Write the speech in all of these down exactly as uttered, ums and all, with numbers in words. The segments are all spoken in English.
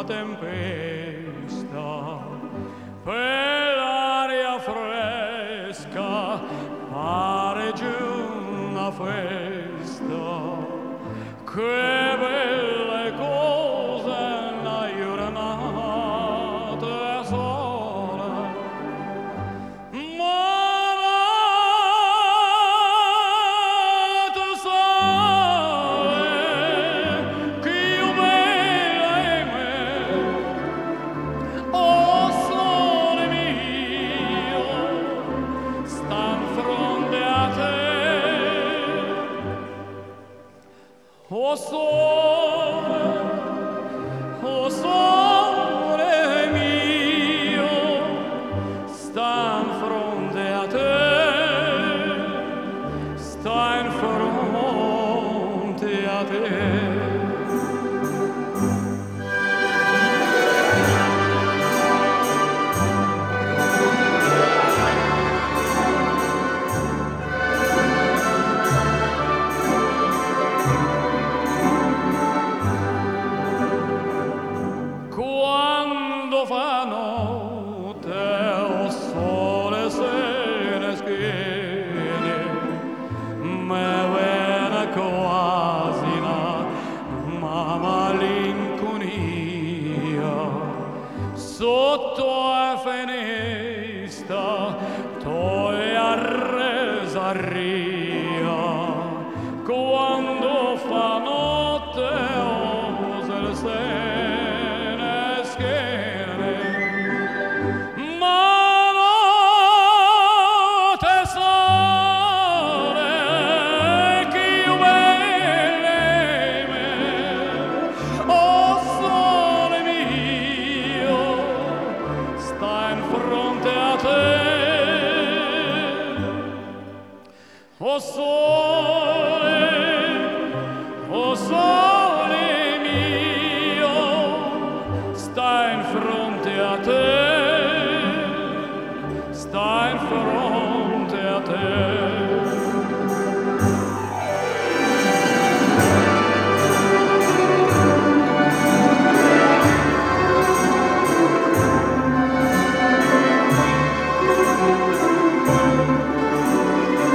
una tempesta, per l'aria fresca pare giù una festa. Che belle cose una giornata sola, ma tu sai che io bella è me, oh sole mio, sta in fronte a te. O sole, o sole mio, sta in fronte a te, sta in fronte a te. Quando fa notte o sole se ne schiene, me viene quasi una malinconia. Sotto la finestra toi a resaria, quando fa notte o sole se ne schiene, ma notte sole che io bella me, oh sole mio, sta in fronte a te, oh sole, oh sole mio, sta in fronte a te, sta in fronte a te.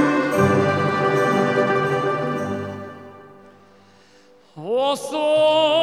O sole